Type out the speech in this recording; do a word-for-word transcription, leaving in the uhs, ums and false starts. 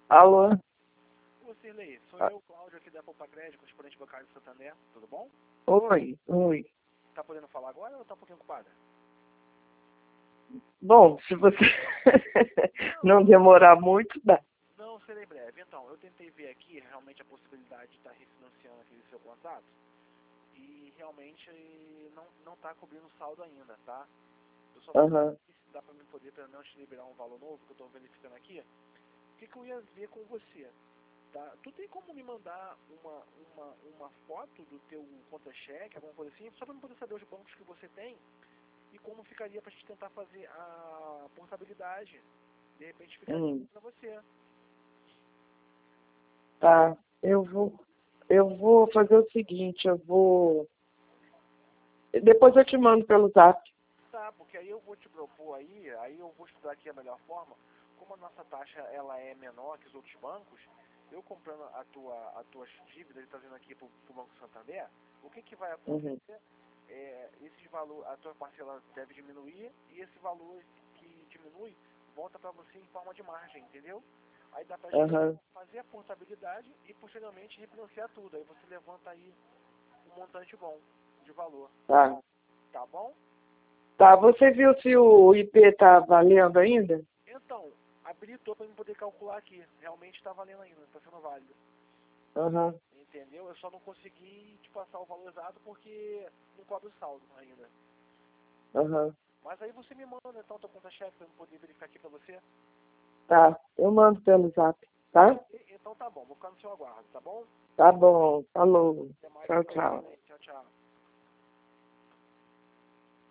Alô? Ô, Cirlei, sou Ah, eu, Cláudio, aqui da Poupa Crédito, correspondente bancário do Santander. Tudo bom? oi, oi. Tá podendo falar agora ou tá um pouquinho ocupada? Bom, se você Não, não demorar muito, dá. não, serei breve. Então, eu tentei ver aqui realmente a possibilidade de estar refinanciando aquele seu contrato e realmente não, não tá cobrindo o saldo ainda, tá? Eu só vou Aham. ver se dá pra me poder pelo menos te liberar um valor novo que eu tô verificando aqui. O que, que eu ia ver com você? Tá? Tu tem como me mandar uma, uma, uma foto do teu conta-cheque, alguma coisa assim, só pra eu poder saber os bancos que você tem e como ficaria pra gente tentar fazer a portabilidade? De repente ficaria Hum, pra você. tá. Eu vou, eu vou fazer o seguinte, eu vou. Depois eu te mando pelo zap. Tá, porque aí eu vou te propor aí, aí eu vou estudar aqui a melhor forma, como a nossa taxa ela é menor que os outros bancos, eu comprando a tua, as tuas dívidas e trazendo aqui pro, pro Banco Santander, o que que vai Uhum. acontecer? É, esse valor, a tua parcela deve diminuir e esse valor que diminui volta para você em forma de margem, entendeu? Aí dá pra gente Aham. fazer a portabilidade e posteriormente refinanciar tudo. Aí você levanta aí um montante bom de valor, Tá. tá bom? Tá, você viu se o I P tá valendo ainda? Então, habilitou para eu poder calcular aqui. Realmente está valendo ainda, está sendo válido. Aham. Entendeu? Eu só não consegui te passar o valor exato porque não cobre o saldo ainda. Aham. Mas aí você me manda então tua conta-cheque para eu poder verificar aqui para você. Tá. Eu mando pelo zap, tá? E- então tá bom, vou ficar no seu aguardo, tá bom? Tá bom. Falou. Até mais Tchau, então. tchau. Tchau, tchau.